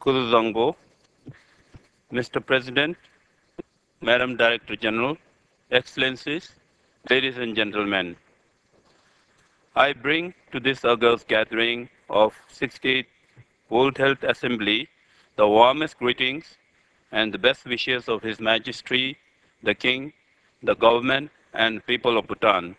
Kuzuzangbo, Mr. President, Madam Director General, Excellencies, ladies and gentlemen, I bring to this august gathering of 68th World Health Assembly the warmest greetings and the best wishes of His Majesty, the King, the government, and people of Bhutan.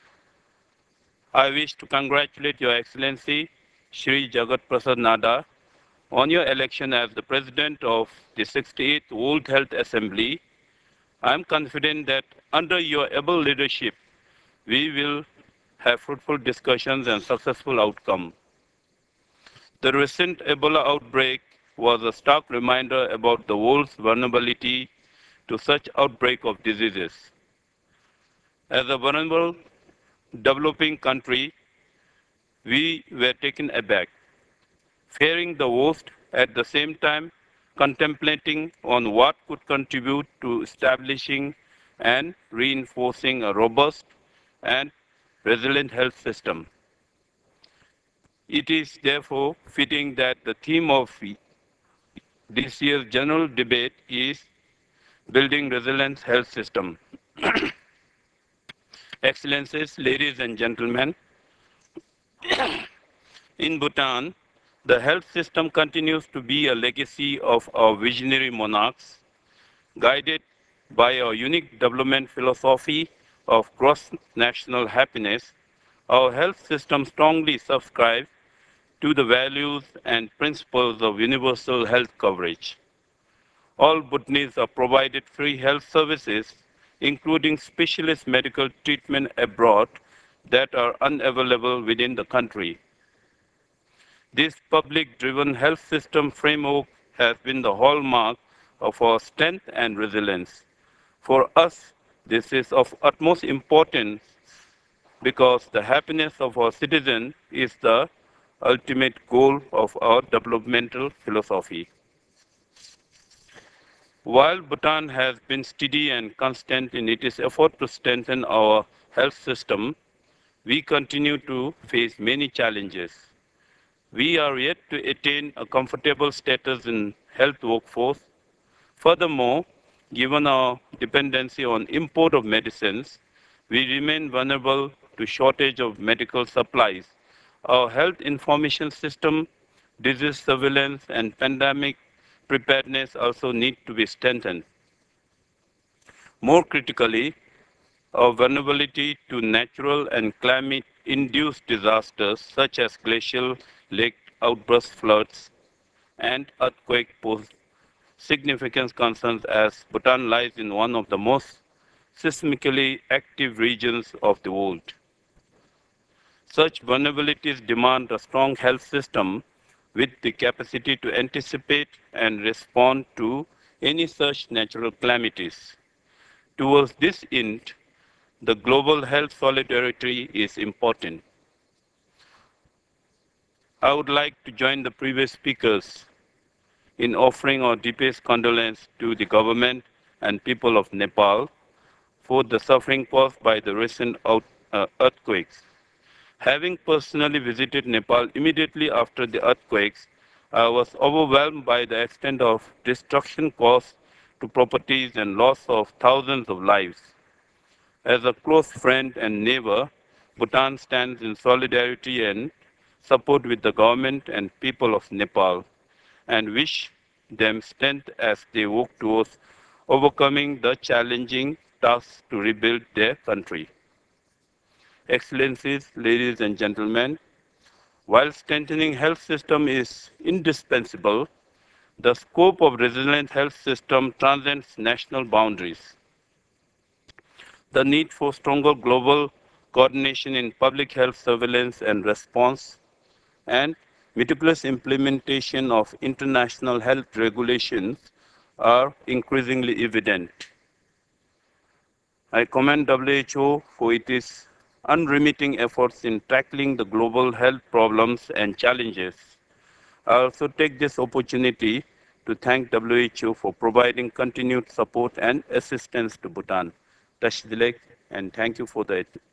I wish to congratulate Your Excellency, Shri Jagat Prasad Nada, on your election as the President of the 68th World Health Assembly. I am confident that under your able leadership, we will have fruitful discussions and successful outcome. The recent Ebola outbreak was a stark reminder about the world's vulnerability to such outbreak of diseases. As a vulnerable developing country, we were taken aback, fearing the worst at the same time contemplating on what could contribute to establishing and reinforcing a robust and resilient health system. It is therefore fitting that the theme of this year's general debate is Building Resilient Health System. Excellencies, ladies and gentlemen, in Bhutan, the health system continues to be a legacy of our visionary monarchs, guided by our unique development philosophy of cross-national happiness. Our health system strongly subscribes to the values and principles of universal health coverage. All Bhutanese are provided free health services, including specialist medical treatment abroad that are unavailable within the country. This public-driven health system framework has been the hallmark of our strength and resilience. For us, this is of utmost importance because the happiness of our citizens is the ultimate goal of our developmental philosophy. While Bhutan has been steady and constant in its effort to strengthen our health system, we continue to face many challenges. We are yet to attain a comfortable status in health workforce. Furthermore, given our dependency on import of medicines, we remain vulnerable to shortage of medical supplies. Our health information system, disease surveillance, and pandemic preparedness also need to be strengthened. More critically, our vulnerability to natural and climate-induced disasters such as glacial lake outburst floods and earthquake pose significant concerns as Bhutan lies in one of the most seismically active regions of the world. Such vulnerabilities demand a strong health system with the capacity to anticipate and respond to any such natural calamities. Towards this end, the global health solidarity is important. I would like to join the previous speakers in offering our deepest condolence to the government and people of Nepal for the suffering caused by the recent earthquakes. Having personally visited Nepal immediately after the earthquakes, I was overwhelmed by the extent of destruction caused to properties and loss of thousands of lives. As a close friend and neighbor, Bhutan stands in solidarity and support with the government and people of Nepal and wish them strength as they work towards overcoming the challenging tasks to rebuild their country. Excellencies, ladies and gentlemen, while strengthening health system is indispensable, the scope of resilient health system transcends national boundaries. The need for stronger global coordination in public health surveillance and response, and meticulous implementation of international health regulations are increasingly evident. I commend WHO for its unremitting efforts in tackling the global health problems and challenges. I also take this opportunity to thank WHO for providing continued support and assistance to Bhutan. Tashidilek, and thank you for the